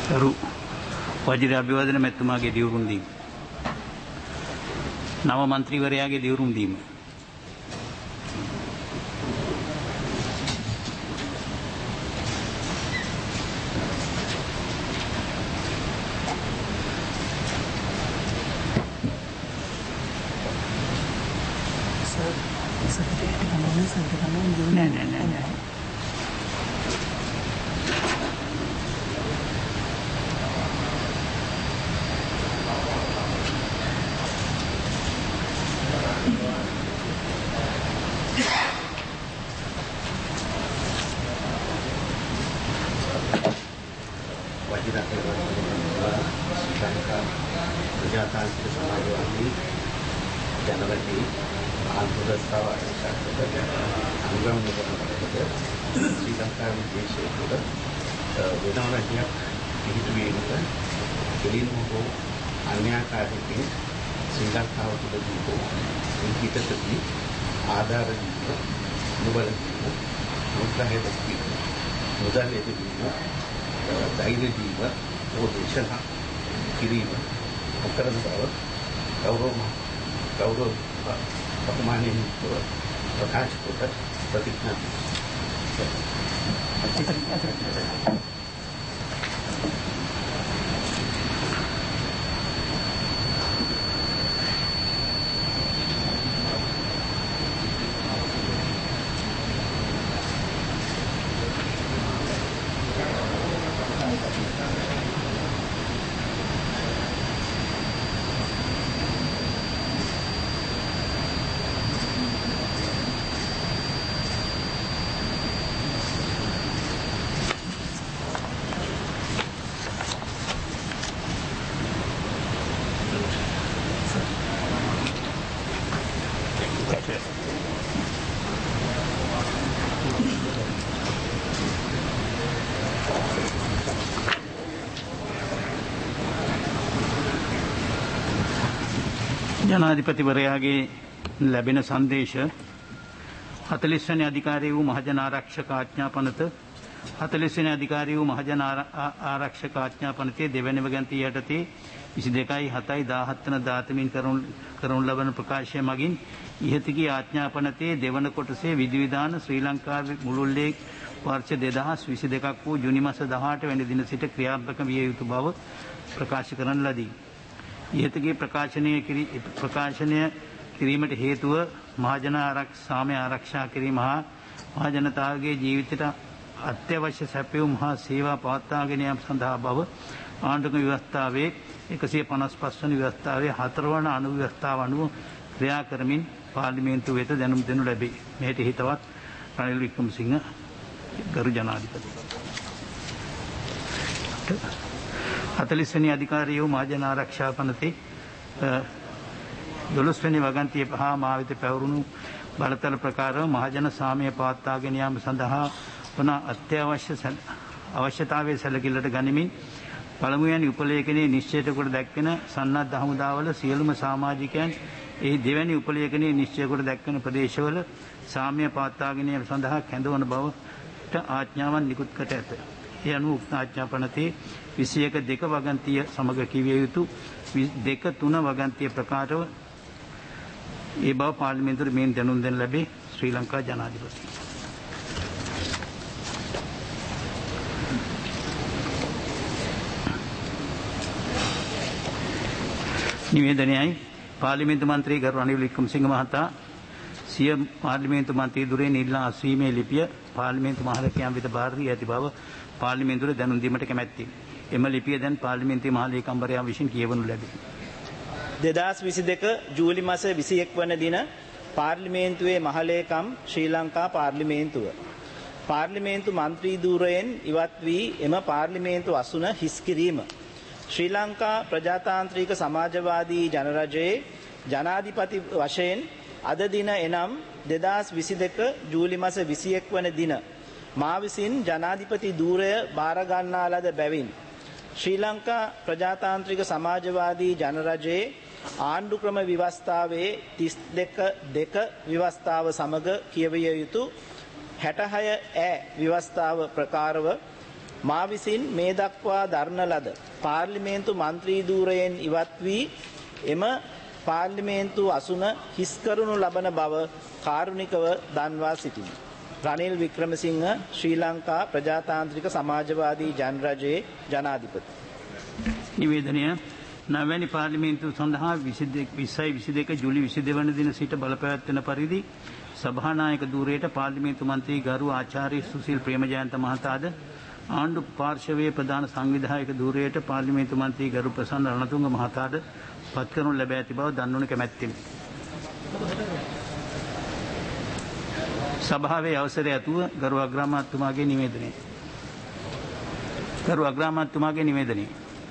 කරු වජිර අභිවාදන මැතිතුමාගේ දියුරුම් දීම. නව මන්ත්‍රීවරයාගේ දියුරුම් දීම. නෑ. प्रजातांत्रिक समाजवादी जनवरी आंध्रप्रदेश अनुगम श्रीलंका देश विधानसभा हिंदू अन्यायकारी श्रीलंका हितती आधार मुबल मुद्दा मुदल धैर्य जीव देश किरीम अकरन गौरव अपमान्य प्रकाश प्रतिज्ञा ජනාධිපතිවරයාගේ ලැබෙන සංදේශ 40 වෙනි අධිකාරිය වූ මහජන ආරක්ෂක ආඥාපනත 40 වෙනි අධිකාරිය වූ මහජන ආරක්ෂක ආඥාපනතේ දෙවැනි වගන්තිය යටතේ 22/7/17 වන දාතමින් කරනු ලබන ප්‍රකාශය මගින් ඉහතකී ආඥාපනතේ දෙවන කොටසේ විධිවිධාන ශ්‍රී ලංකාවේ මුළුල්ලේ වර්ෂ 2022ක් වූ ජුනි මාස 18 වැනි දින සිට ක්‍රියාත්මක විය යුතු බව ප්‍රකාශ කරන ලදී. ඉහතගේ ප්‍රකාශනය කිරීමට හේතුව මහජන සාමය ආරක්ෂා කිරීම හා මහජනතාවගේ ජීවිතයට අත්‍යවශ්‍ය සැපයුම් හා සේවා පවත්වාගෙන යාම සඳහා බව ආණ්ඩුක්‍රම ව්‍යවස්ථාවේ 155 වන ව්‍යවස්ථාවේ 4 වන අනු ව්‍යවස්ථාව අනුව ක්‍රියා කරමින් පාර්ලිමේන්තුව වෙත දැනුම් දෙනු ලැබේ. මෙයට හිතවත් රනිල් වික්‍රමසිංහ ගරු ජනාධිපති. 40 වෙනි අධිකාරිය වූ මහජන ආරක්ෂා පනතේ 12 වෙනි වගන්තිය පහ මා වෙත පැවරුණු බලතල ප්‍රකාරව මහජන සාමය පවත්වාගෙන යාම සඳහා වන අවශ්‍යතාවයේ සැලකිල්ලට ගනිමින් පළමුවැනි උපලේඛනයේ නිශ්චයට කොට දැක්වෙන සන්නද්ධ හමුදාවල සියලුම සමාජිකයන් එහි දෙවැනි උපලේඛනයේ නිශ්චය කොට දැක්වෙන ප්‍රදේශවල සාමය පවත්වාගෙන යාම සඳහා කැඳවන බවට ආඥාවන් නිකුත් කොට ඇත. ඒ අනුව උක්ත ආඥාපනතේ 21/2 වගන්තිය සමග කිවිය යුතු 2/3 වගන්තිය ප්‍රකාරව ඒ බව පාර්ලිමේන්තුවේ මෙන් දැනුම් දෙන ලැබේ. ශ්‍රී ලංකා ජනාධිපති. නිවේදනයයි පාර්ලිමේන්තු මන්ත්‍රී ගරු රනිල් වික්‍රමසිංහ මහතා සිය පාර්ලිමේන්තු මන්ත්‍රී දුරෙන් ඉල්ලා අස්වීමේ ලිපිය පාර්ලිමේන්තු මහලේකම් වෙත බාර දී ඇති බව පාර්ලිමේන්තුවේ දැනුම් දීමට කැමැත්තේ. එම ලිපිය දැන් පාර්ලිමේන්තුවේ මහලේකම්වරයා විසින් කියවනු ලැබේ. 2022 ජූලි මාස 21 වන දින පාර්ලිමේන්තුවේ මහලේකම් ශ්‍රී ලංකා පාර්ලිමේන්තුව පාර්ලිමේන්තු මන්ත්‍රී ධූරයෙන් ඉවත් වී එම පාර්ලිමේන්තු අසුන හිස් කිරීම ශ්‍රී ලංකා ප්‍රජාතාන්ත්‍රික සමාජවාදී ජනරජයේ ජනාධිපති වශයෙන් අද දින එනම් 2022 ජූලි මාස 21 වන දින මා විසින් ජනාධිපති ධූරය බාර ගන්නා ලද බැවින් ශ්‍රී ලංකා ප්‍රජාතාන්ත්‍රික සමාජවාදී ජනරජයේ ආණ්ඩුක්‍රම ව්‍යවස්ථාවේ 32.2 ව්‍යවස්ථාව සමග කියවිය යුතු 66 ව්‍යවස්ථාව ප්‍රකාරව මා විසින් මේ දක්වා දරන ලද පාර්ලිමේන්තු මන්ත්‍රී ධූරයෙන් ඉවත් වී එම පාර්ලිමේන්තු අසුන හිස් කරනු ලබන බව කාරුණිකව දන්වා සිටිමි. රනිල් වික්‍රමසිංහ ශ්‍රී ලංකා ප්‍රජාතාන්ත්‍රික සමාජවාදී ජනරජයේ ජනාධිපති. නිවේදනය නවැනි පාර්ලිමේන්තුව සඳහා 22 ජූලි 22 වන දින සිට බලපැවැත්වෙන පරිදි සභානායක ධූරයට පාර්ලිමේන්තු මන්ත්‍රී ගරු ආචාර්ය සුසිල් ප්‍රේමජයන්ත මහතාද ආණ්ඩු පාර්ශවයේ ප්‍රධාන සංවිධායක ධූරයට පාර්ලිමේන්තු මන්ත්‍රී ගරු ප්‍රසන්න රණතුංග මහතාද පත් කරනු ලැබ ඇති බව දන්වනු කැමැත්තෙමි. සභාවේ අවසරය ඇතුව ගරු අග්‍රාමාත්‍යතුමාගේ නිවේදනය. ගරු අග්‍රාමාත්‍යතුමාගේ නිවේදනය.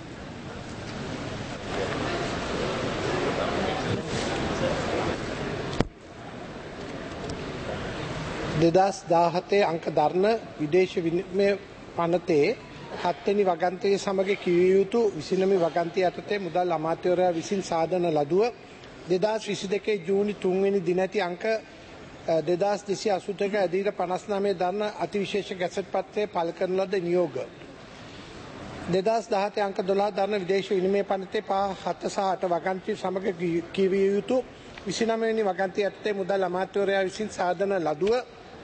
දෙදස් 17 අංක දරන විදේශ විනිමය පනතේ 7 වෙනි වගන්තිය සමග කිවිය යුතු 29 වගන්තිය යටතේ මුදල් අමාත්‍යවරයා විසින් සාදන ලදුව 2022 ජූනි 3 වෙනි දිනැති අංක 2282 අධීර 59 දරන අතිවිශේෂ ගැසට් පත්‍රයේ පළ කරන ලද නියෝග 2017 අංක 12 දරන විදේශ විනිමය පනතේ පහ 7 සහ 8 වගන්තිය සමග කිවිය යුතු 29 වෙනි වගන්තිය යටතේ මුදල් අමාත්‍යවරයා විසින් සාදන ලදුව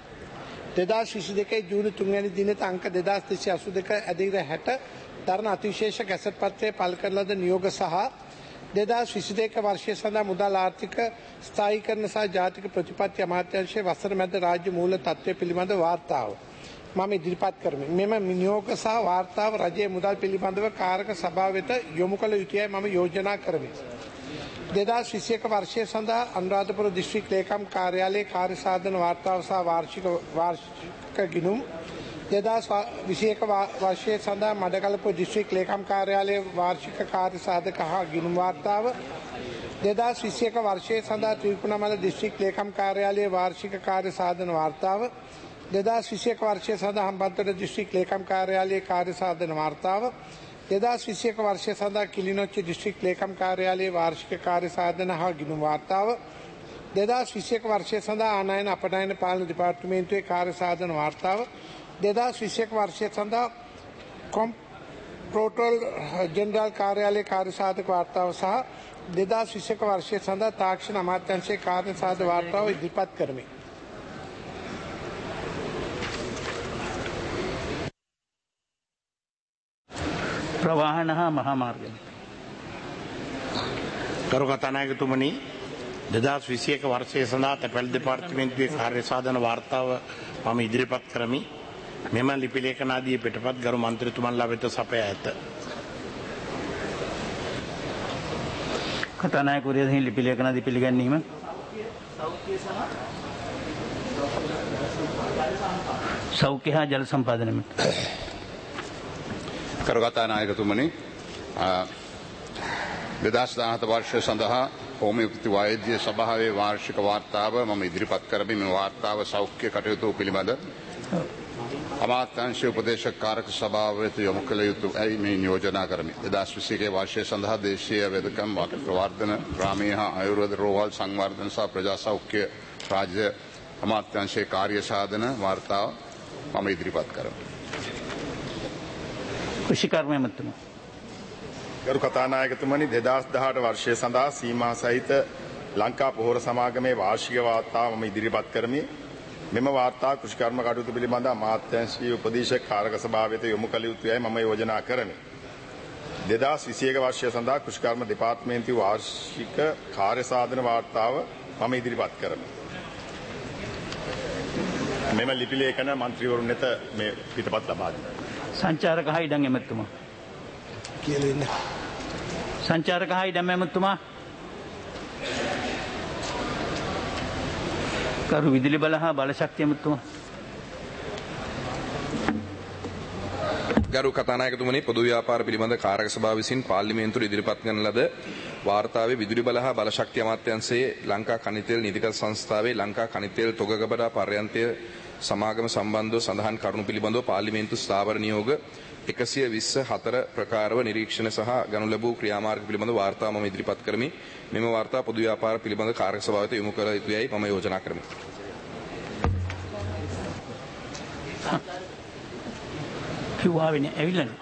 2022 ජූනි 3 වැනි දිනට අංක 2282 ඇදහිර 60 දරන අතිවිශේෂ ගැසට් පත්‍රයේ පළ කරන ලද නියෝග සහ 2022 වර්ෂය සඳහා මුදල් ආර්ථික ස්ථායීකරණ සහ ජාතික ප්‍රතිපත්ති අමාත්‍යාංශයේ වසර මැද රාජ්‍ය මූල තත්ත්වය පිළිබඳ වාර්තාව මම ඉදිරිපත් කරමි. මෙම නියෝග සහ වාර්තාව රජයේ මුදල් පිළිබඳව කාරක සභාව වෙත යොමු කළ යුතුයයි මම යෝජනා කරමි. 2021 වර්ෂය සඳහා අනුරාධපුර දිස්ත්‍රික් ලේකම් කාර්යාලයේ කාර්ය සාධන වාර්තාව සහ වාර්ෂික ගිණුම් 2021 වර්ෂය සඳහා මඩකලපුව දිස්ත්‍රික් ලේකම් කාර්යාලයේ වාර්ෂික කාර්ය සාධක හා ගිණුම් වාර්තාව 2021 වර්ෂය සඳහා ත්‍රිකුණාමල දිස්ත්‍රික් ලේකම් කාර්යාලයේ වාර්ෂික කාර්ය සාධන වාර්තාව 2021 වර්ෂය සඳහා හම්බන්තොට දිස්ත්‍රික් ලේකම් කාර්යාලයේ කාර්ය සාධන වාර්තාව 2021 වර්ෂය සඳහා කිලිනොච්චි දිස්ත්‍රික් ලේකම් කාර්යාලයේ වාර්ෂික කාර්ය සාධන හා ගිණුම් වාර්තාව 2021 වර්ෂය සඳහා ආනයන අපනයන පාලන දෙපාර්තමේන්තුවේ කාර්ය සාධන වාර්තාව 2021 වර්ෂය සඳහා කොම්ප්‍රොටෝල් ජෙනරල් කාර්යාලයේ කාර්ය සාධක වාර්තාව සහ 2021 වර්ෂය සඳහා තාක්ෂණ අමාත්‍යාංශයේ කාර්ය සාධක වාර්තාව ඉදිරිපත් කරමි. ප්‍රවාහන හා මහා මාර්ග. ගරු කතානායකතුමනි 2021 වර්ෂය සඳහා තැපැල් දෙපාර්තමේන්තුවේ කාර්ය සාධන වාර්තාව මම ඉදිරිපත් කරමි. මෙම ලිපි ලේඛනාදී පිටපත් ගරු මන්ත්‍රීතුමන්ලා වෙත සපයා ඇත. කතානායකවරයා ලිපි ලේඛනාදී පිළිගැනීම. සෞඛ්‍ය හා ජල සම්පාදන මිත්‍ර. ගරු කතානායකතුමනි 2017 වර්ෂය සඳහා හෝමියෝපති වෛද්‍ය සභාවේ වාර්ෂික වාර්තාව මම ඉදිරිපත් කරමි. මේ වාර්තාව සෞඛ්‍ය කටයුතු පිළිබඳ අමාත්‍යාංශ උපදේශක කාරක සභාව වෙත යොමු කළ යුතුයි මේ නියෝජනා කරමි. 2021 වර්ෂය සඳහා දේශීය වෙදකම් වර්ධන ග්‍රාමීය හා ආයුර්වේද රෝහල් සංවර්ධන සහ ප්‍රජා සෞඛ්‍ය රාජ්‍ය අමාත්‍යාංශයේ කාර්ය සාධන වාර්තාව මම ඉදිරිපත් කරමි. කෘෂිකර්ම මැතිතුමා. ගරු කතානායකතුමනි 2018 වර්ෂය සඳහා සීමා සහිත ලංකා පොහොර සමාගමේ වාර්ෂික වාර්තාව මම ඉදිරිපත් කරමි. මෙම වාර්තා කෘෂිකර්ම කටයුතු පිළිබඳ අමාත්‍යාංශීය උපදේශක කාරක සභාව වෙත යොමු කළ යුතුයයි මම යෝජනා කරමි. 2021 වර්ෂය සඳහා කෘෂිකර්ම දෙපාර්තමේන්තුවේ වාර්ෂික කාර්ය සාධන වාර්තාව මම ඉදිරිපත් කරමි. මෙම ලිපි ලේඛන මන්ත්‍රීවරුන් වෙත මේ පිටපත් ලබා දෙනවා. සංචාරක හා ඉඩම් ඇමතුමා. කියලා ඉන්න. සංචාරක හා ඉඩම් ඇමතුමා. කරු විදුලි බල හා බලශක්තිය ඇමතුමා. ගරු කතානායකතුමනි පොදු ව්‍යාපාර පිළිබඳ කාරක සභාව විසින් පාර්ලිමේන්තුවට ඉදිරිපත් කරන ලද වාර්තාවේ විදුලි බල හා බලශක්තිය අමාත්‍යාංශයේ ලංකා කනිතෙල් නීතිගත සංස්ථාවේ ලංකා කනිතෙල් තොගගබඩා පර්යන්තය සමාගම සම්බන්ධව සඳහන් කරුණු පිළිබඳව පාර්ලිමේන්තු ස්ථාවර නියෝග 124 ප්‍රකාරව නිරීක්ෂණ සහ ගනු ලැබූ ක්‍රියාමාර්ග පිළිබඳ වාර්තා මම ඉදිරිපත් කරමි. මෙම වාර්තා පොදු ව්‍යාපාර පිළිබඳ කාරක සභාව වෙත යොමු කර යුතුයයි මම යෝජනා කරමි. කිව්වාවෙන්නේ ඇවිල්ලානේ.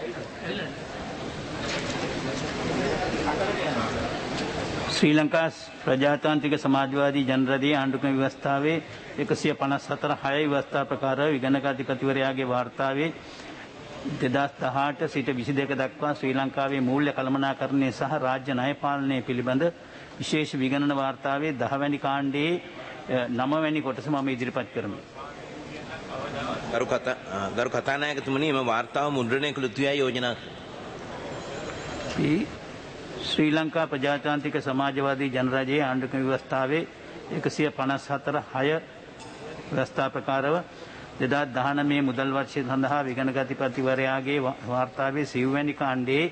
ශ්‍රී ලංකා ප්‍රජාතාන්ත්‍රික සමාජවාදී ජනරජයේ ආණ්ඩුක්‍රම ව්‍යවස්ථාවේ 154/6 ව්‍යවස්ථා ප්‍රකාරව විගණකාධිපතිවරයාගේ වාර්තාවේ 2018 සිට 22 දක්වා ශ්‍රී ලංකාවේ මූල්‍ය කළමනාකරණය සහ රාජ්‍ය ණය පාලනය පිළිබඳ විශේෂ විගණන වාර්තාවේ 10 වැනි කාණ්ඩයේ 9 වැනි කොටස මම ඉදිරිපත් කරමි. ගරු කතානායකතුමනි, එම වාර්තාව මුද්‍රණය කළ යුතුයි යෝජනා ශ්‍රී ලංකා ප්‍රජාතාන්ත්‍රික සමාජවාදී ජනරජයේ ආණ්ඩුක්‍රම ව්‍යවස්ථාවේ 154/6 ව්‍යවස්ථා ප්‍රකාරව 2019 මුදල් වර්ෂය සඳහා විගණකාධිපතිවරයාගේ වාර්තාවේ 9 වැනි කාණ්ඩයේ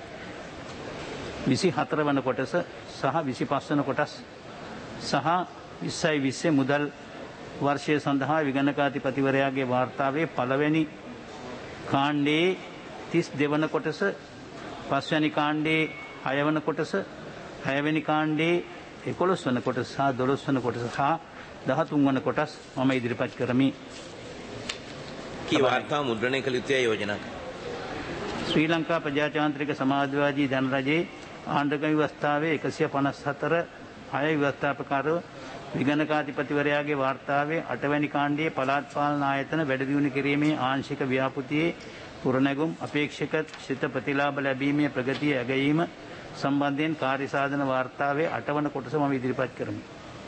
24 වන කොටස සහ 25 වන කොටස් සහ 2020 මුදල් වර්ෂය සඳහා විගණකාධිපතිවරයාගේ වාර්තාවේ පළවෙනි කාණ්ඩයේ 32 වන කොටස, 5 වැනි කාණ්ඩයේ 6 වන කොටස, 6 වෙනි කාණ්ඩයේ 11 වන කොටස සහ 12 වන කොටස සහ 13 වන කොටස් මම ඉදිරිපත් කරමි. කී වාර්තාව මුද්‍රණය කළ යුතුයි යෝජනා ශ්‍රී ලංකා ප්‍රජාතාන්ත්‍රික සමාජවාදී ජනරජයේ ආණ්ඩුක්‍රම ව්‍යවස්ථාවේ 154/6 ව්‍යවස්ථා ප්‍රකාරව විගණකාධිපතිවරයාගේ වාර්තාවේ 8 වැනි කාණ්ඩයේ පළාත් පාලන ආයතන වැඩිදියුණු කිරීමේ ආංශික ව්‍යාපෘතියේ පුරනැගුම් අපේක්ෂක ශිත ප්‍රතිලාභ ලැබීමේ ප්‍රගතිය ඇගයීම සම්බන්ධයෙන් කාර්ය සාධන වාර්තාවේ 8 වන කොටස මම ඉදිරිපත් කරමි.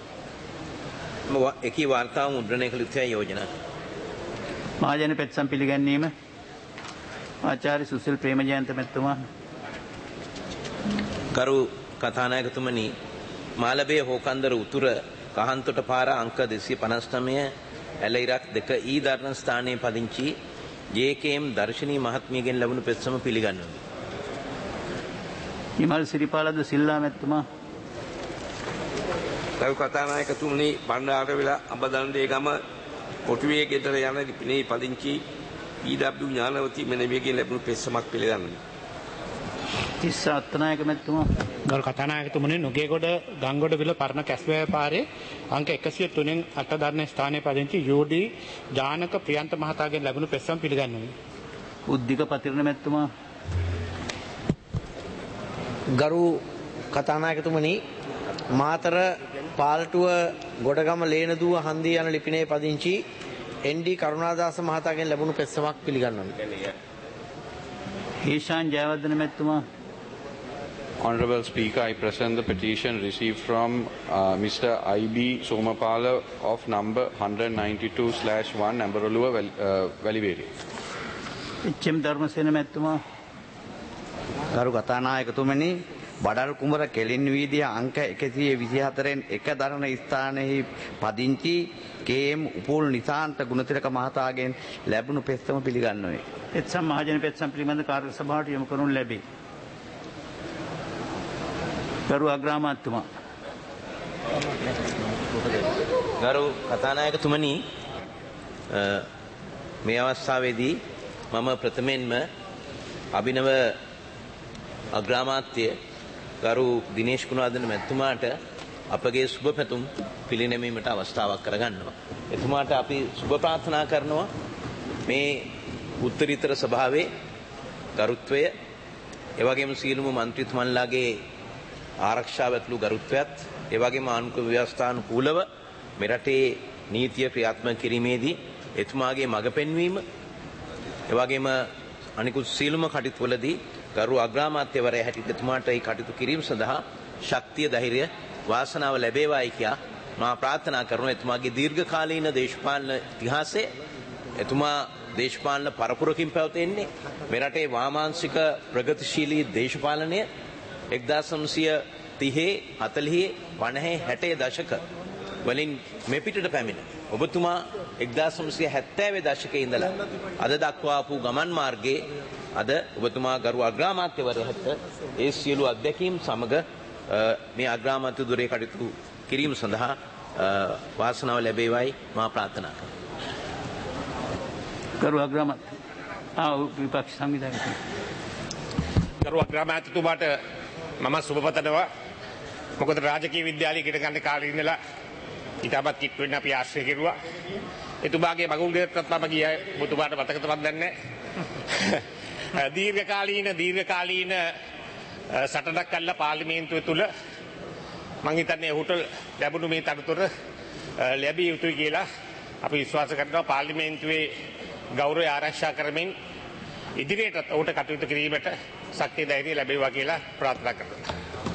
එකී වාර්තාව මුද්‍රණය කළ යුතුයි යෝජනා මහජන පෙත්සම් පිළිගැන්වීම ආචාර්ය සුසිල් ප්‍රේමජයන්ත මැතිතුමා. ගරු කතානායකතුමනි, මාලබේ හෝකන්දර උතුර කහන්තොට පාර අංක 259 ඇල ඉරක් 2 ඊ දරණ ස්ථානයේ පදිංචි ජේ.කේ.එම්. දර්ශනී මහත්මියගෙන් ලැබුණු පෙත්සම පිළිගන්වමි. විමල් සිරිපාලද සිල්ලා මැතිතුමා. ගරු කතානායකතුමනි, බණ්ඩාරවිල අඹදණ්ඩේ ගම කොටුවේ ගෙදර යන ලිපිනේ පදිංචි පී.ඩබ්ලිව්. ඥානවතී මෙනවියගෙන් ලැබුණු පෙත්සමක් පිළිගන්වමි. තිස්ස අත්තනායක මැතිතුමා. ගරු කතානායකතුමනි, නුගේගොඩ ගංගොඩවිල පරණ කැස්වැය පාරේ අංක 103න් 8 දරණ ස්ථානයේ පදිංචි යූ.ඩී. ජානක ප්‍රියන්ත මහතාගෙන් ලැබුණු පෙත්සම පිළිගන්වමි. උද්දික පතිරණ මැතිතුමා. ගරු කතානායකතුමනි, මාතර පාල්ටුව ගොඩගම ලේනදුව හන්දිය යන ලිපිනේ පදිංචි එන්.ඩී. කරුණාදාස මහතාගෙන් ලැබුණු පෙත්සමක් පිළිගන්වමි. හේෂාන් ජයවර්ධන මැතිතුමා. Honorable Speaker, I present the petition received from Mr. I.B. Somapala of number 192/1 Amberoluwa, Valiveri. H M. Dharmasena මැතිතුමා. ගරු කතානායකතුමනි, බඩල් කුඹර කෙලින් වීදිය අංක 124න් 1 දරණ ස්ථානයේ පදිංචි කේ.එම්. උපුල් නිසාන්ත ගුණතිලක මහතාගෙන් ලැබුණු පෙත්සම පිළිගන්වමි. පෙත්සම් මහජන පෙත්සම් පිළිබඳ කාර්ය සභාවට යොමු කරනු ලැබේ. ගරු අග්‍රාමාත්‍යතුමා. ගරු කතානායකතුමනි, මේ අවස්ථාවේදී මම ප්‍රථමයෙන්ම අභිනව අග්‍රාමාත්‍ය ගරු දිනේෂ් ගුණවර්ධන මැතිතුමාට අපගේ සුබ පැතුම් පිළිනැමීමට අවස්ථාවක් කරගන්නවා. එතුමාට අපි සුබ ප්‍රාර්ථනා කරනවා මේ උත්තරීතර සභාවේ ගරුත්වය, එවැගේම සියලුම මන්ත්‍රීතුමන්ලාගේ ආරක්ෂාව ඇතුළු ගරුත්වයත්, එවැගේම ආණ්ඩුක්‍රම ව්‍යවස්ථානුකූලව මෙරටේ නීතිය ක්‍රියාත්මක කිරීමේදී එතුමාගේ මඟ පෙන්වීම, එවැගේම අනිකුත් සියලුම කටයුතුවලදී ගරු අග්‍රාමාත්‍යවරයා හැටියට එතුමාට ඒ කටයුතු කිරීම සඳහා ශක්තිය, ධෛර්යය, වාසනාව ලැබේවායි කියා මා ප්‍රාර්ථනා කරනවා. එතුමාගේ දීර්ඝකාලීන දේශපාලන ඉතිහාසයේ එතුමා දේශපාලන පරපුරකින් පැවතෙන්නේ මෙරටේ වාමාංශික ප්‍රගතිශීලී දේශපාලනය 1930 40 50 60 දශක වලින් මෙපිටට පැමිණ ඔබතුමා 1970 දශකයේ ඉඳලා අද දක්වා ආපු ගමන් මාර්ගයේ අද ඔබතුමා ගරු අග්‍රාමාත්‍යවරයාට ඒ සියලු අත්දැකීම් සමග මේ අග්‍රාමාත්‍ය දුරේ කටයුතු කිරීම සඳහා වාසනාව ලැබේවයි මා ප්‍රාර්ථනා කරනවා. ගරු අග්‍රාමාත්‍ය විපක්ෂ සංවිධායක. ගරු අග්‍රාමාත්‍යතුමාට මම සුබපතනවා. මොකද රාජකීය විද්‍යාලයේ ඉගෙන ගන්න කාලේ ඉඳලා ඊටපත් කිට් වෙන්න අපි ආශ්‍රය කෙරුවා. එතුමාගේ මගුල් ගෙදරටත් මම ගියා. ඔබතුමාට මතකද මන් දන්නේ නැහැ. දීර්ඝකාලීන සටනක් කළා පාර්ලිමේන්තුව තුල මම හිතන්නේ ඔහුට ලැබුණු මේ තනතුර ලැබිය යුතුයි කියලා අපි විශ්වාස කරනවා. පාර්ලිමේන්තුවේ ගෞරවය ආරක්ෂා කරමින් ඉදිරියටත් ඔහුට කටයුතු කිරීමට ශක්තිය ධෛර්යය ලැබේවා කියලා ප්‍රාර්ථනා කරනවා.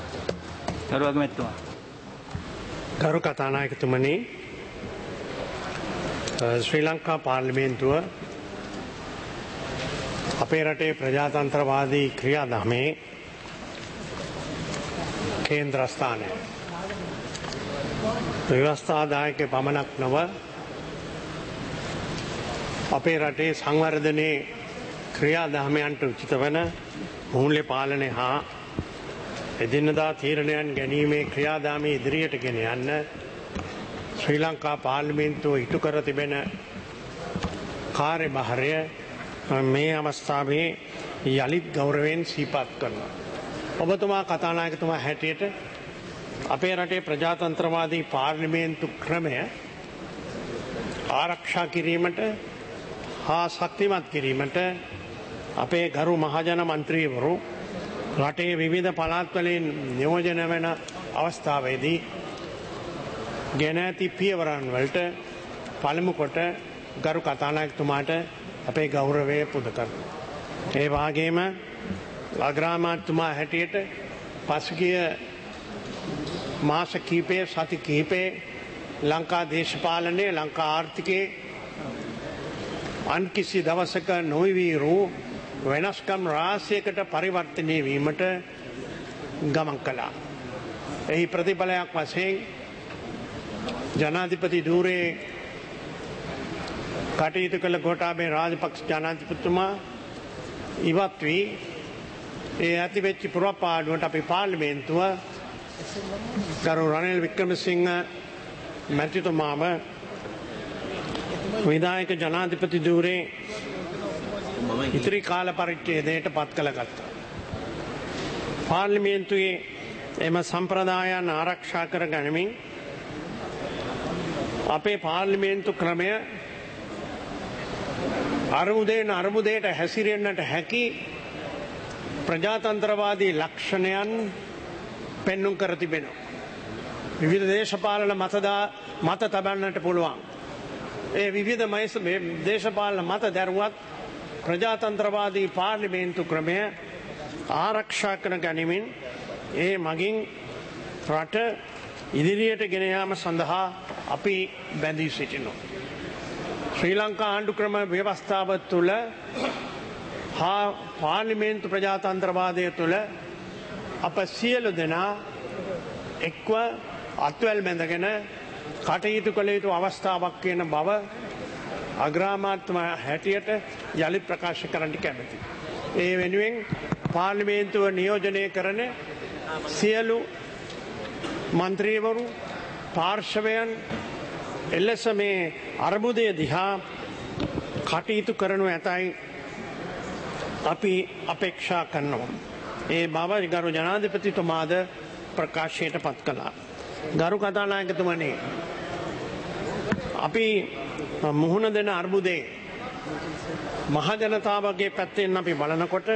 ගරු කතානායකතුමනි, ශ්‍රී ලංකා පාර්ලිමේන්තුව අපේ රටේ ප්‍රජාතන්ත්‍රවාදී ක්‍රියාදාමේ කේන්ද්‍රස්ථානය. ව්‍යවස්ථාදායක පමණක් නොව අපේ රටේ සංවර්ධනයේ ක්‍රියාදාමයන්ට උචිත වන මූල්‍ය පාලනය හා එදිනදා තීරණයන් ගැනීමේ ක්‍රියාදාමයේ ඉදිරියට ගෙන යන්න ශ්‍රී ලංකා පාර්ලිමේන්තුව ඉටු කර තිබෙන කාර්යභාරය මේ අවස්ථාවේ යළිත් ගෞරවයෙන් සිහිපත් කරනවා. ඔබතුමා කතානායකතුමා හැටියට අපේ රටේ ප්‍රජාතන්ත්‍රවාදී පාර්ලිමේන්තු ක්‍රමය ආරක්ෂා කිරීමට හා ශක්තිමත් කිරීමට අපේ ගරු මහජන මන්ත්‍රීවරු රටේ විවිධ පළාත්වලින් නියෝජන වන අවස්ථාවේදී ගෙන ඇති පියවරන් වලට පළමු කොට ගරු කතානායකතුමාට අපේ ගෞරවය පුද කරනවා. ඒ වගේම අග්‍රාමාත්‍යතුමා හැටියට පසුගිය මාස කිහිපයේ සති කිහිපයේ ලංකා දේශපාලනයේ ලංකා ආර්ථිකයේ අන් කිසි දවසක නොවිවිරු වෙනස්කම් රාශියකට පරිවර්තනය වීමට ගමන් කළා. එහි ප්‍රතිඵලයක් වශයෙන් ජනාධිපති ධූරයේ කටයුතු කළ ගෝඨාභය රාජපක්ෂ ජනාධිපතිතුමා ඉවත් වී ඒ ඇතිවෙච්ච පුරපාඩුවට අපි පාර්ලිමේන්තුව ගරු රනිල් වික්‍රමසිංහ මැතිතුමාම විධායක ජනාධිපති ධූරේ ඉතිරි කාල පරිච්ඡේදයට පත් කළ ගත්තා. පාර්ලිමේන්තුවේ එම සම්ප්‍රදායන් ආරක්ෂා කර ගනිමින් අපේ පාර්ලිමේන්තු ක්‍රමය අරමුදයට හැසිරෙන්නට හැකි ප්‍රජාතන්ත්‍රවාදී ලක්ෂණයන් පෙන්නුම් කර තිබෙනවා. විවිධ දේශපාලන මත තබන්නට පුළුවන්. ඒ විවිධ දේශපාලන මත දැරුවත් ප්‍රජාතන්ත්‍රවාදී පාර්ලිමේන්තු ක්‍රමය ආරක්ෂා කර ගනිමින් ඒ මගින් රට ඉදිරියට ගෙන යාම සඳහා අපි බැඳී සිටිනවා. ශ්‍රී ලංකා ආණ්ඩු ක්‍රම ව්‍යවස්ථාව තුළ හා පාර්ලිමේන්තු ප්‍රජාතන්ත්‍රවාදය තුළ අප සියලු දෙනා එක්ව අත්වැල් බැඳගෙන කටයුතු කළ යුතු අවස්ථාවක් කියන බව අග්‍රාමාත්‍යතුමා හැටියට යළිත් ප්‍රකාශ කරන්න කැමැති. ඒ වෙනුවෙන් පාර්ලිමේන්තුව නියෝජනය කරන සියලු මන්ත්‍රීවරු පාර්ශවයන් එලෙස මේ අර්බුදය දිහා කටයුතු කරනු ඇතයි අපි අපේක්ෂා කරනවා. ඒ බව ගරු ජනාධිපතිතුමාද ප්‍රකාශයට පත් කළා. ගරු කතානායකතුමනි, අපි මුහුණ දෙන අර්බුදේ මහජනතාවගේ පැත්තෙන් අපි බලනකොට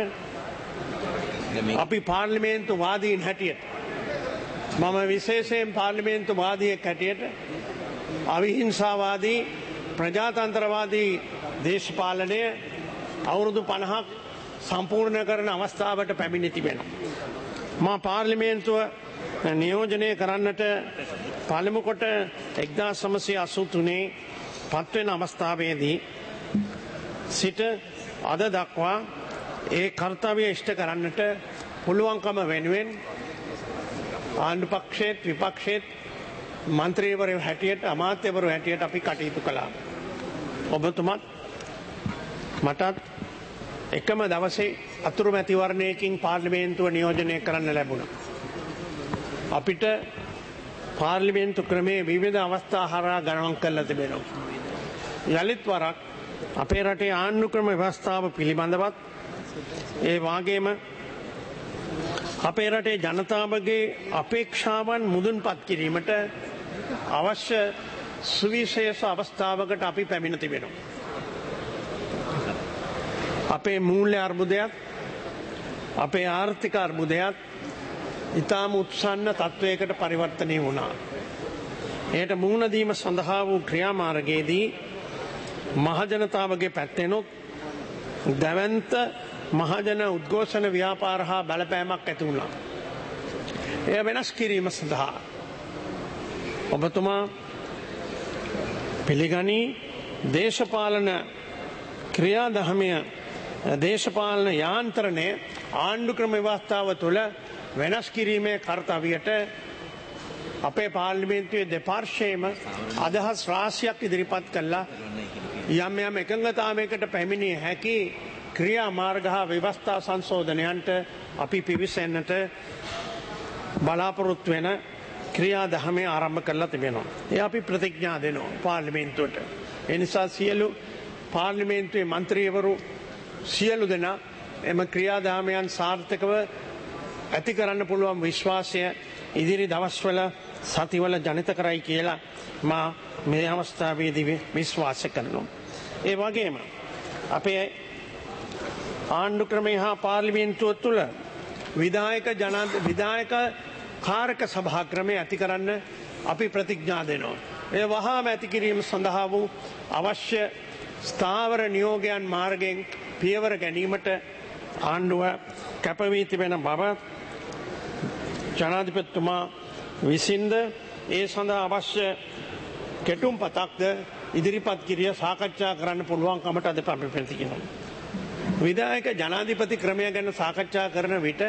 අපි පාර්ලිමේන්තු වාදීන් හැටියට මම විශේෂයෙන් පාර්ලිමේන්තු වාදියෙක් හැටියට අවිහිංසාවාදී ප්‍රජාතන්ත්‍රවාදී දේශපාලනය අවුරුදු 50ක් සම්පූර්ණ කරන අවස්ථාවට පැමිණ තිබෙනවා. මා පාර්ලිමේන්තුව නියෝජනය කරන්නට පළමු කොට 1983 පත්වෙන අවස්ථාවේදී සිට අද දක්වා ඒ කර්තව්‍ය ඉෂ්ට කරන්නට පුළුවන්කම වෙනුවෙන් ආණ්ඩු පක්ෂයේත් විපක්ෂයේත් මන්ත්‍රීවරු හැටියට අමාත්‍යවරු හැටියට අපි කටයුතු කළා. ඔබතුමත් මටත් එකම දවසේ අතුරු මැතිවරණයකින් පාර්ලිමේන්තුව නියෝජනය කරන්න ලැබුණා. අපිට පාර්ලිමේන්තු ක්‍රමේ විවිධ අවස්ථා හරහා ගණන් කරලා තිබෙනවා. යලිත් වරක් අපේ රටේ ආණ්ඩු ක්‍රම ව්‍යවස්ථාව පිළිබඳවත් ඒ වාගේම අපේ රටේ ජනතාවගේ අපේක්ෂාවන් මුදුන්පත් කිරීමට අවශ්‍ය සුවිශේෂ අවස්ථාවකට අපි පැමිණ තිබෙනවා. අපේ මූල්‍ය අර්බුදයක් අපේ ආර්ථික අර්බුදයක් ඉතාම උත්සන්න තත්ත්වයකට පරිවර්තනය වුණා. එයට මුහුණ දීම සඳහා වූ ක්‍රියාමාර්ගයේදී මහජනතාවගේ පැත්තෙනුත් දැවැන්ත මහජන උද්ඝෝෂණ ව්‍යාපාර හා බලපෑමක් ඇති වුණා. එය වෙනස් කිරීම සඳහා ඔබතුමා පිළිගනී දේශපාලන ක්‍රියාදහමය දේශපාලන යාන්ත්‍රණය ආණ්ඩුක්‍රම ව්‍යවස්ථාව තුළ වෙනස් කිරීමේ කර්තව්‍යයට අපේ පාර්ලිමේන්තුවේ දෙපාර්ශ්වයේම අදහස් රාශියක් ඉදිරිපත් කළා. යම් යම් එකඟතාවයකට පැමිණිය හැකි ක්‍රියාමාර්ග හා ව්‍යවස්ථා සංශෝධනයන්ට අපි පිවිසෙන්නට බලාපොරොත්තු වෙන ක්‍රියාදහමේ ආරම්භ කරලා තිබෙනවා. ඒ අපි ප්‍රතිඥා දෙනවා පාර්ලිමේන්තුවට. ඒ නිසා සියලු පාර්ලිමේන්තුවේ මන්ත්‍රීවරු සියලු දෙනා එම ක්‍රියාදාමයන් සාර්ථකව ඇති කරන්න පුළුවන් විශ්වාසය ඉදිරි දවස්වල සතිවල ජනිත කරයි කියලා මා මේ අවස්ථාවේදී විශ්වාස කරනවා. ඒ වගේම අපේ ආණ්ඩු ක්‍රමය හා පාර්ලිමේන්තුව තුළ විධායක කාරක සභා ක්‍රමය ඇති කරන්න අපි ප්‍රතිඥා දෙනවා. ඒ වහාම ඇති කිරීම සඳහා වූ අවශ්‍ය ස්ථාවර නියෝගයන් මාර්ගයෙන් පියවර ගැනීමට ආණ්ඩුව කැපවී තිබෙන බව ජනාධිපතිතුමා විසින්ද ඒ සඳහා අවශ්‍ය කෙටුම්පතක්ද ඉදිරිපත් කිරිය සාකච්ඡා කරන්න පුළුවන්කමට අද අපි ප්‍රතිකිනවා. විධායක ජනාධිපති ක්‍රමය ගැන සාකච්ඡා කරන විට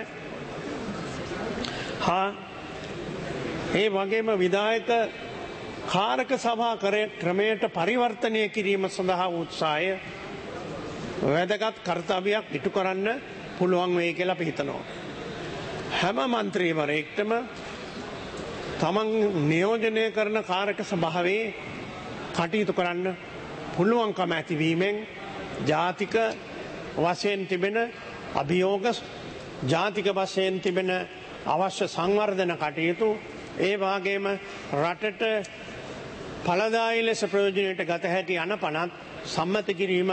හා ඒ වගේම විධායක කාරක සභා ක්‍රමයට පරිවර්තනය කිරීම සඳහා උත්සාහය වැදගත් කර්තව්‍යයක් ඉටු කරන්න පුළුවන් වෙයි කියලා අපි හිතනවා. හැම මන්ත්‍රීවරයෙක්ටම තමන් නියෝජනය කරන කාරක සභාවේ කටයුතු කරන්න පුළුවන්කම ඇතිවීමෙන් ජාතික වශයෙන් තිබෙන අභියෝග ජාතික වශයෙන් තිබෙන අවශ්‍ය සංවර්ධන කටයුතු ඒ වගේම රටට ඵලදායී ලෙස ප්‍රයෝජනයට ගත හැකි අනපනත් සම්මත කිරීම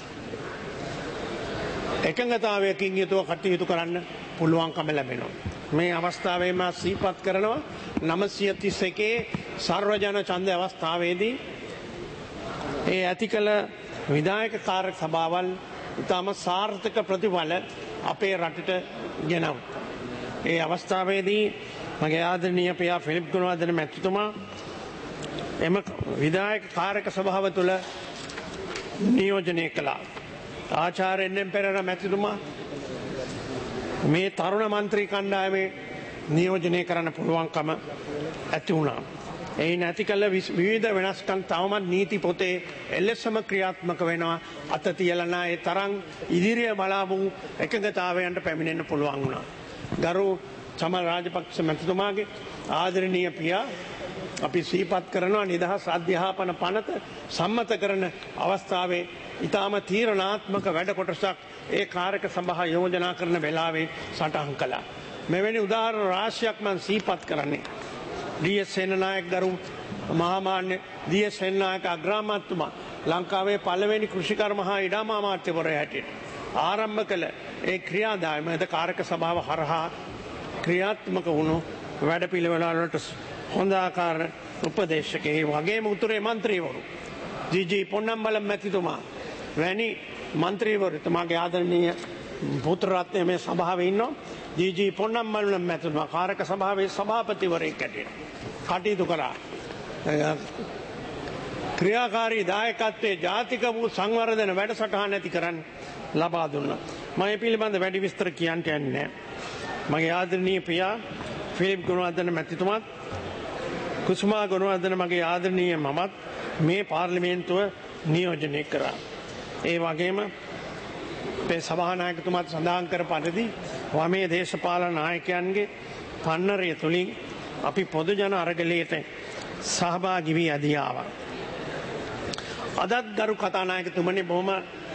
එකඟතාවයකින් යුතුව කටයුතු කරන්න පුළුවන්කම ලැබෙනවා. මේ අවස්ථාවේ මා සිහිපත් කරනවා 931 සර්වජන ඡන්ද අවස්ථාවේදී ඒ ඇති කළ විධායක කාර්ය සභාවල් ඉතාම සාර්ථක ප්‍රතිඵල අපේ රටට ගෙනවුවා. ඒ අවස්ථාවේදී මගේ ආදරණීය පියා ෆිලිප් ගුණවර්ධන මැතිතුමා එම විධායක කාර්යක සභාව තුළ නියෝජනය කළා. ආචාර්ය එන්.එම්. පෙරේරා මැතිතුමා මේ තරුණ මන්ත්‍රී කණ්ඩායමේ නියෝජනය කරන්න පුළුවන්කම ඇති වුණා. එයින් ඇති කළ විවිධ වෙනස්කම් තවමත් නීති පොතේ එලෙසම ක්‍රියාත්මක වෙනවා. අත තියලා නැහැ. ඒ තරම් ඉදිරිය බලාපු එකඟතාවයන්ට පැමිණෙන්න පුළුවන් වුණා. ගරු චමල් රාජපක්ෂ මැතිතුමාගේ ආදරණීය පියා අපි සිහිපත් කරනවා නිදහස් අධ්‍යාපන පනත සම්මත කරන අවස්ථාවේ ඊටාම තීරණාත්මක වැඩ කොටසක් ඒ කාරක සභාව යෝජනා කරන වෙලාවේ සටහන් කළා. මෙවැනි උදාහරණ රාශියක් මම සිහිපත් කරන්නේ. ඩී.එස්. සේනනායක ගරු මහාමාන්‍ය ඩී.එස්. සේනනායක අග්‍රාමාත්‍යතුමා ලංකාවේ පළවෙනි කෘෂිකර්ම හා ඉඩම් අමාත්‍යවරයා හැටියට ආරම්භ කළ ඒ ක්‍රියාදාමයද කාරක සභාව හරහා ක්‍රියාත්මක වුණු වැඩපිළිවෙළවලට හොඳ ආකාර උපදේශකේ වගේම උතුරේ මන්ත්‍රීවරු ජී.ජී. පොන්නම්බලම් මැතිතුමා වැනි මන්ත්‍රීවරු තමාගේ ආදරණීය පුත්‍ර රත්නය මේ සභාවේ ඉන්නවා. ජී.ජී. පොන්නම්බලම් මැතිතුමා කාරක සභාවේ සභාපතිවරයෙක් හැටියට කටයුතු කළා. ක්‍රියාකාරී දායකත්වයේ ජාතික වූ සංවර්ධන වැඩසටහන ඇති කරන්න ලබා දුන්නා. මම මේ පිළිබඳ වැඩි විස්තර කියන්න යන්නේ නැහැ. මගේ ආදරණීය පියා ෆිලිප් ගුණවර්ධන මැතිතුමාත් කුසුමා ගුණවර්ධන මගේ ආදරණීය මමත් මේ පාර්ලිමේන්තුව නියෝජනය කරා. ඒ වගේම අපේ සභානායකතුමාත් සඳහන් කර පරිදි වමේ දේශපාලන නායකයන්ගේ පන්නරය තුලින් අපි පොදු ජන අරගලයට සහභාගී වී ඇදී ආවා. අදත් ගරු කතානායකතුමනි බොහොම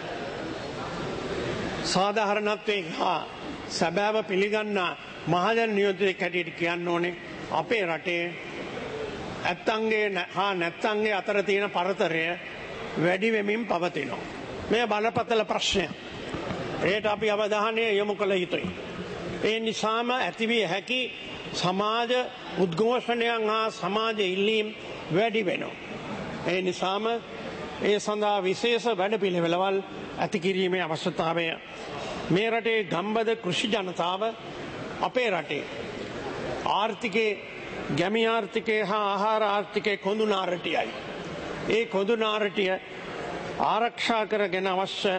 සාධාරණත්වයෙන් හා සැබෑව පිළිගන්නා මහජන නියෝජිතයෙක් හැටියට කියන්න ඕනේ අපේ රටේ ඇත්තන්ගේ හා නැත්තන්ගේ අතර තියෙන පරතරය වැඩි වෙමින් පවතිනවා. මේ බලපතල ප්‍රශ්නයක්. ඒට අපි අවධානය යොමු කළ යුතුයි. ඒ නිසාම ඇතිවිය හැකි සමාජ උද්ඝෝෂණයන් හා සමාජ ඉල්ලීම් වැඩි වෙනවා. ඒ නිසාම ඒ සඳහා විශේෂ වැඩපිළිවෙළවල් ඇති කිරීමේ අවශ්‍යතාවය මේ රටේ ගම්බද කෘෂි ජනතාව අපේ රටේ ආර්ථිකයේ ගැමි ආර්ථිකයේ හා ආහාර ආර්ථිකයේ කොඳු නාරටියයි. ඒ කොඳු නාරටිය ආරක්ෂා කරගෙන අවශ්‍ය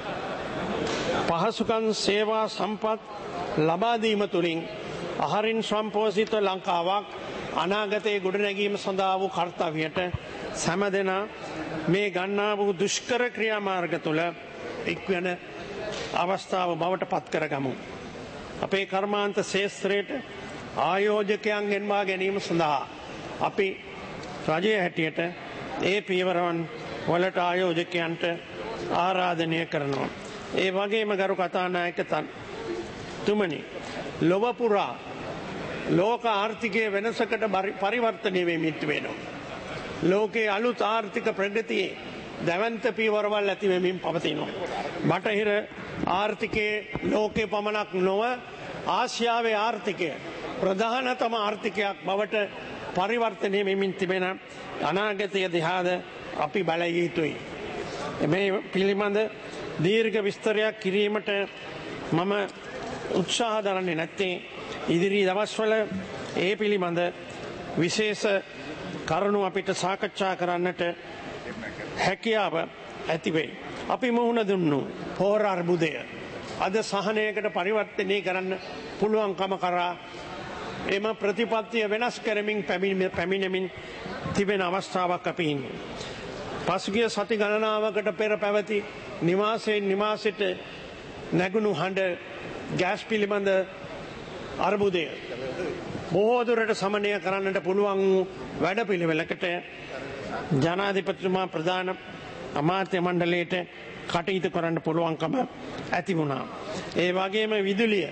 පහසුකම් සේවා සම්පත් ලබා දීම තුළින් අහරින් සම්පෝෂිත ලංකාවක් අනාගතයේ ගොඩනැගීම සඳහා වූ කර්තව්‍යයට සෑමදෙනා මේ ගන්නා වූ දුෂ්කර ක්‍රියාමාර්ග තුළ එක්වන අවස්ථාව බවට පත් කරගමු. අපේ කර්මාන්ත ශේත්‍රයට ආයෝජකයන් ගෙන්වා ගැනීම සඳහා අපි රජය හැටියට ඒ පියවරවන් වලට ආයෝජකයන්ට ආරාධනය කරනවා. ඒ වගේම ගරු කතානායක තුමනි, ලොව පුරා ලෝක ආර්ථිකයේ වෙනසකට පරිවර්තනය වෙමින් වෙනවා. ලෝකයේ අලුත් ආර්ථික ප්‍රගතියේ දැවන්ත පියවරවල් ඇති වෙමින් පවතිනවා. බටහිර ආර්ථිකයේ ලෝකයේ පමණක් නොව ආසියාවේ ආර්ථිකය ප්‍රධානතම ආර්ථිකයක් බවට පරිවර්තනය වෙමින් තිබෙන අනාගතය දිහාද අපි බලය යුතුයි. මේ පිළිබඳ දීර්ඝ විස්තරයක් කිරීමට මම උත්සාහ දරන්නේ නැත්තේ ඉදිරි දවස්වල ඒ පිළිබඳ විශේෂ කරුණු අපිට සාකච්ඡා කරන්නට හැකියාව ඇතිවෙයි. අපි මුහුණ දුන්නු පෝර අර්බුදය අද සහනයකට පරිවර්තනය කරන්න පුළුවන්කම කරා එම ප්‍රතිපත්තිය වෙනස් කරමින් පැමිණෙමින් තිබෙන අවස්ථාවක් අපි ඉන්නේ. පසුගිය සති ගණනාවකට පෙර පැවති නිවාසයෙන් නිවාසයට නැගුණු හඬ ගෑස් පිළිබඳ අර්බුදය බොහෝ දුරට සමනය කරන්නට පුළුවන් වූ වැඩපිළිවෙලකට ජනාධිපතිතුමා ප්‍රධාන අමාත්‍ය මණ්ඩලයට කටයුතු කරන්න පුළුවන්කම ඇති වුණා. ඒ වගේම විදුලිය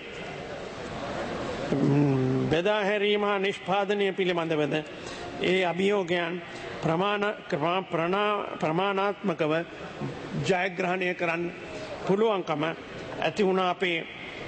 බෙදා හැරීම හා නිෂ්පාදනය පිළිබඳවද ඒ අභියෝගයන් ප්‍රමාණාත්මකව ජයග්‍රහණය කරන්න පුළුවන්කම ඇති වුණා. අපේ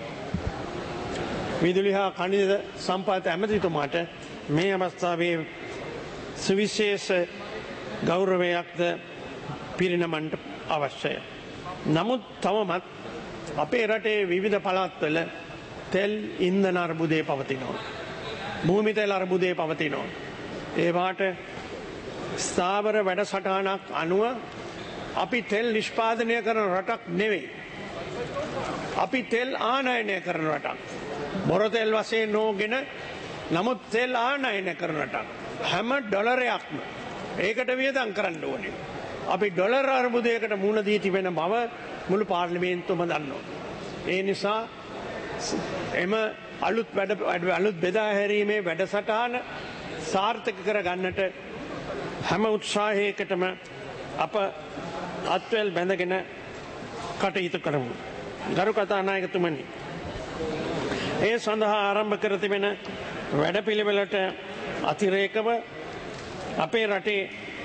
විදුලි හා ඛනිජ සම්පත් ඇමතිතුමාට මේ අවස්ථාවේ සුවිශේෂ ගෞරවයක්ද පිරිනමන්නට අවශ්‍යය. නමුත් තවමත් අපේ රටේ විවිධ පළාත්වල තෙල් ඉන්ධන අර්බුදය පවතිනවා. භූමි තෙල් අර්බුදය පවතිනවා. ඒවාට ස්ථාවර වැඩසටහනක් අනුව අපි තෙල් නිෂ්පාදනය කරන රටක් නෙවෙයි. අපි තෙල් ආනයනය කරන රටක්. බොරතෙල් වශයෙන් නෝගෙන නමුත් තෙල් ආනයනය කරන රටක්. හැම ඩොලරයක්ම ඒකට වියදම් කරන්න ඕනේ. අපි ඩොලර් අර්බුදයකට මුහුණ දී තිබෙන බව මුළු පාර්ලිමේන්තුවම දන්නවා. ඒ නිසා එම අලුත් බෙදා හැරීමේ වැඩසටහන සාර්ථක කර ගන්නට හැම උත්සාහයකටම අප අත්වැල් බැඳගෙන කටයුතු කරමු. ගරු කතානායකතුමනි, ඒ සඳහා ආරම්භ කර තිබෙන වැඩපිළිවෙලට අතිරේකව අපේ රටේ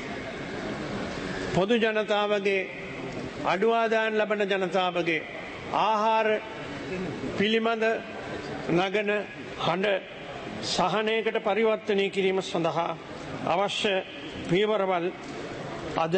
පොදු ජනතාවගේ අඩු ආදායම් ලබන ජනතාවගේ ආහාර පිළිබඳ නගන හඬ සහනයකට පරිවර්තනය කිරීම සඳහා අවශ්‍ය පියවරවල් අද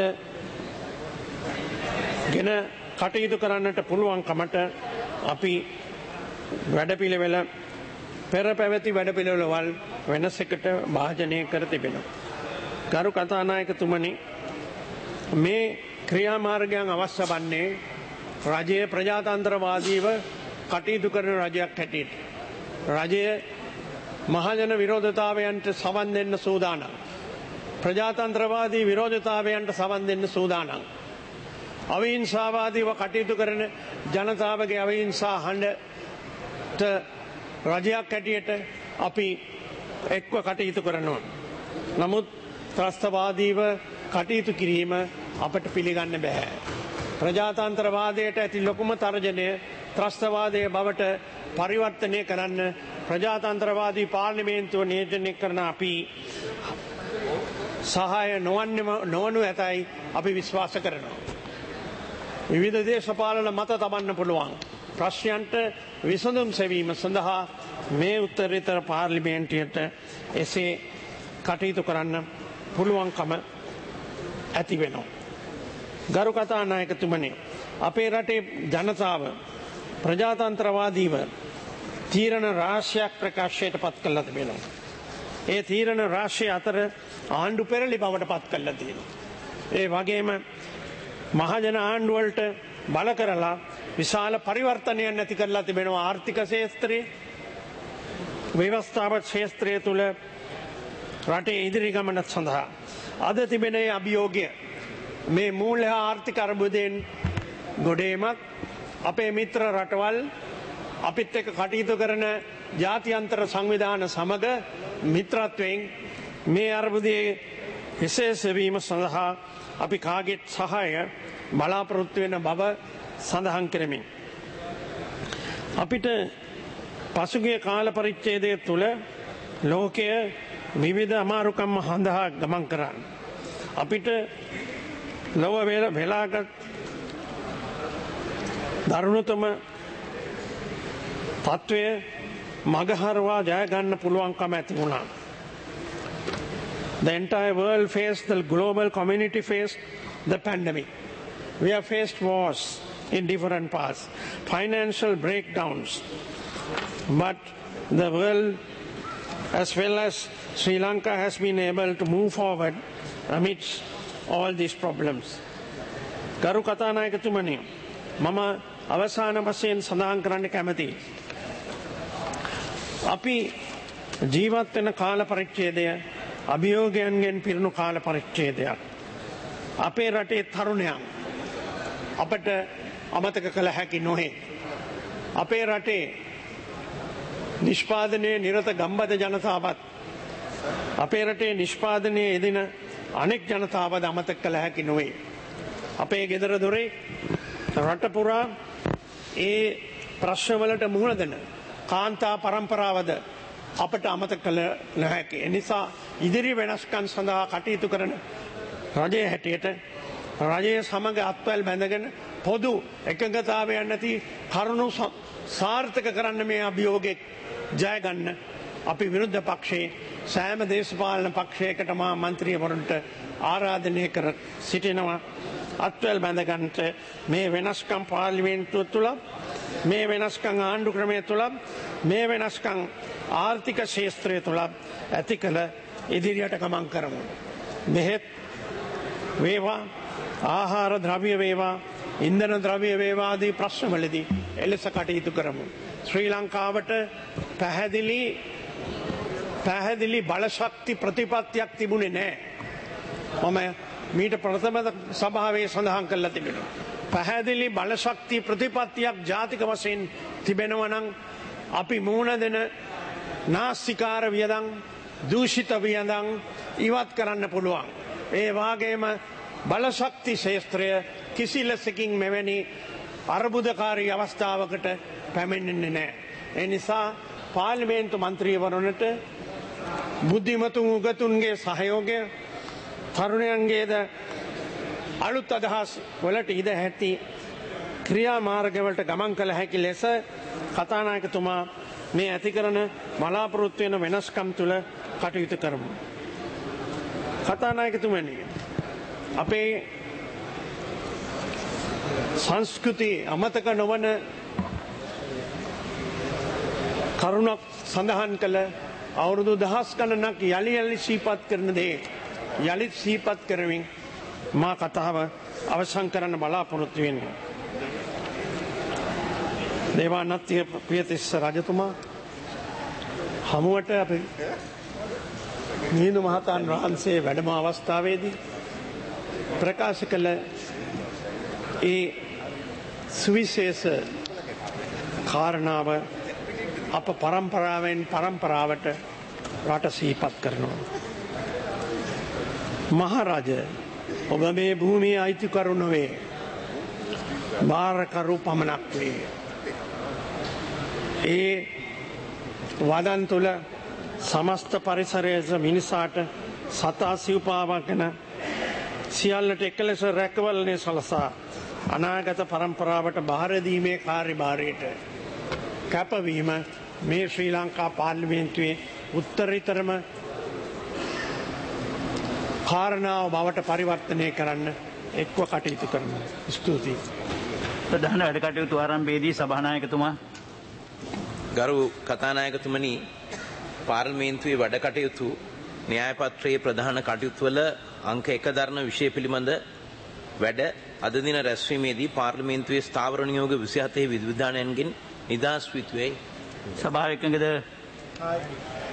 ගෙන කටයුතු කරන්නට පුළුවන්කමට අපි වැඩපිළිවෙල පෙර පැවති වැඩපිළිවෙළවල් වෙනසකට භාජනය කර තිබෙනවා. ගරු කතානායකතුමනි, මේ ක්‍රියාමාර්ගයන් අවශ්‍ය වන්නේ රජය ප්‍රජාතන්ත්‍රවාදීව කටයුතු කරන රජයක් හැටියට. රජය මහජන විරෝධතාවයන්ට සවන් දෙන්න සූදානම්. ප්‍රජාතන්ත්‍රවාදී විරෝධතාවයන්ට සවන් දෙන්න සූදානම්. අවිහිංසාවාදීව කටයුතු කරන ජනතාවගේ අවිහිංසා හඬට රජයක් හැටියට අපි එක්ව කටයුතු කරනවා. නමුත් ත්‍රස්තවාදීව කටයුතු කිරීම අපට පිළිගන්න බෑ. ප්‍රජාතන්ත්‍රවාදයට ඇති ලොකුම තර්ජනය ත්‍රස්තවාදය බවට පරිවර්තනය කරන්න ප්‍රජාතන්ත්‍රවාදී පාර්ලිමේන්තුව නියෝජනය කරන අපි සහාය නොවනු ඇතයි අපි විශ්වාස කරනවා. විවිධ දේශපාලන මත තබන්න පුළුවන් ප්‍රශ්නයන්ට විසඳුම් සෙවීම සඳහා මේ උත්තරීතර පාර්ලිමේන්තුවට එසේ කටයුතු කරන්න පුළුවන්කම ඇති වෙනවා. ගරු කතානායකතුමනි, අපේ රටේ ජනතාව ප්‍රජාතන්ත්‍රවාදීව තීරණ රාශියක් ප්‍රකාශයට පත් කළා තිබෙනවා. ඒ තීරණ රාශිය අතර ආණ්ඩු පෙරළි බවට පත් කළා තියෙනවා. ඒ වගේම මහජන ආණ්ඩුවලට බල කරලා විශාල පරිවර්තනයක් නැති කරලා තිබෙනවා ආර්ථික ශාස්ත්‍රයේ, ව්‍යවස්ථාපන ශාස්ත්‍රය තුළ රටේ ඉදිරි ගමන සඳහා අද තිබෙන අභියෝගය මේ මූල්‍ය ආර්ථික අර්බුදයෙන් ගොඩේමත් අපේ මිත්‍ර රටවල් අපිත් එක්ක කටයුතු කරන ජාත්‍යන්තර සංවිධාන සමග මිත්‍රත්වයෙන් මේ අර්බුදයේ විශේෂ වීම සඳහා අපි කාගෙත් සහාය බලාපොරොත්තු වෙන බව සඳහන් කරමින් අපිට පසුගිය කාල පරිච්ඡේදය තුළ ලෝකය විවිධ අමාරුකම් හඳහා ගමන් කරන්න අපිට ලොව වෙලාගත් දරුණුතම තත්ත්වය මගහරවා ජයගන්න පුළුවන්කම ඇති වුණා. The entire world faced, the global community faced the pandemic. We have faced wars in different parts, financial breakdowns, but the world as well as Sri Lanka has been able to move forward amidst all these problems. ගරු කතානායකතුමනි, මම අවසාන වශයෙන් සඳහන් කරන්න කැමතියි. අපි ජීවත් වෙන කාල පරිච්ඡේදය අභියෝගයන්ගෙන් පිරුණු කාල පරිච්ඡේදයක්. අපේ රටේ තරුණයන් අපට අමතක කළ හැකි නොවේ. අපේ රටේ නිෂ්පාදනයේ නිරත ගම්බද ජනතාවත් අපේ රටේ නිෂ්පාදනයේ යෙදෙන අනෙක් ජනතාවද අමතක කළ හැකි නොවේ. අපේ ගෙදර දොරේ රට පුරා ඒ ප්‍රශ්නවලට මුහුණ දෙන කාන්තා පරම්පරාවද අපට අමතක කළ නොහැකි. එනිසා ඉදිරි වෙනස්කම් සඳහා කටයුතු කරන රජයේ හැටියට රජයේ සමග අත්වැල් බැඳගෙන පොදු එකඟතාවයක් නැති කරුණු සාර්ථක කරන්න මේ අභියෝගයේ ජය ගන්න අපි විරුද්ධ පක්ෂයේ සෑම දේශපාලන පක්ෂයකට මා මන්ත්‍රීවරුන්ට ආරාධනය කර සිටිනවා අත්වැල් බැඳ ගන්නට මේ වෙනස්කම් පාර්ලිමේන්තුව තුළ මේ වෙනස්කම් ආණ්ඩු ක්‍රමය තුළ මේ වෙනස්කම් ආර්ථික ශාස්ත්‍රය තුළ ඇති කළ ඉදිරියට ගමන් කරමු. මෙහෙත් වේවා, ආහාර ද්‍රව්‍ය වේවා, ඉන්ධන ද්‍රව්‍ය වේවා ආදී ප්‍රශ්නවලදී එලෙස කටයුතු කරමු. ශ්‍රී ලංකාවට පැහැදිලි බලශක්ති ප්‍රතිපත්තියක් තිබුණේ නැහැ. මම මීට ප්‍රථම සභාවේ සඳහන් කළා තිබෙනවා. පැහැදිලි බලශක්ති ප්‍රතිපත්තියක් ජාතික වශයෙන් තිබෙනවා නම් අපි මුහුණ දෙන නාස්තිකාර වියදම්, දූෂිත වියදම් ඉවත් කරන්න පුළුවන්. ඒ වාගේම බලශක්ති ශාස්ත්‍රය කිසි ලෙසකින් මෙවැනි අර්බුදකාරී අවස්ථාවකට පැමිණෙන්නේ නැහැ. ඒ නිසා පාර්ලිමේන්තු මන්ත්‍රීවරුන්ට බුද්ධිමතුන් උගතුන්ගේ සහයෝගය, තරුණයන්ගේද අලුත් අදහස් වලට ඉඩ ඇති ක්‍රියාමාර්ගවලට ගමන් කළ හැකි ලෙස කතානායකතුමා මේ ඇති කරන බලාපොරොත්තු වෙන වෙනස්කම් තුළ කටයුතු කරමු. කතානායකතුමනි, අපේ සංස්කෘති අමතක නොවන කරුණක් සඳහන් කළ අවුරුදු දහස් ගණනක් යළි සිහිපත් කරන දේ යළිත් සිහිපත් කරමින් මා කතාව අවසන් කරන්න බලාපොරොත්තු වෙන්නේ. දේවානත්ය ප්‍රියතිස්ස රජතුමා හමුවට අපි මිහිඳු මහතාන් වහන්සේ වැඩම අවස්ථාවේදී ප්‍රකාශ කළ ඒ සුවිශේෂ කාරණාව අප පරම්පරාවෙන් පරම්පරාවට රට සිහිපත් කරනවා. මහරජ, ඔබ මේ භූමියේ අයිතිකරු නොවේ, බාරකරු පමණක් වේ. ඒ වදන් තුළ සමස්ත පරිසරයේ මිනිසාට සතා සිව්පාවගෙන සියල්ලට එකලෙස රැකවලනේ සලසා අනාගත පරම්පරාවට බාර දීමේ කාර්යභාරයට කැපවීම මේ ශ්‍රී ලංකා පාර්ලිමේන්තුවේ උත්තරීතරම කාරණාව බවට පරිවර්තනය කරන්න එක්ව කටයුතු කරනවා. ස්තුතියි. ප්‍රධාන වැඩ කටයුතු ආරම්භයේදී සභානායකතුමා. ගරු කතානායකතුමනි, පාර්ලිමේන්තුවේ වැඩ කටයුතු න්‍යාය පත්‍රයේ ප්‍රධාන කටයුතු වල අංක 1 දරන විෂය පිළිබඳ වැඩ අද දින රැස්වීමේදී පාර්ලිමේන්තුවේ ස්ථාවර නියෝග 27 විධිවිධානයන්ගෙන් නිදහස් විතුවේ. සභාව එකඟද?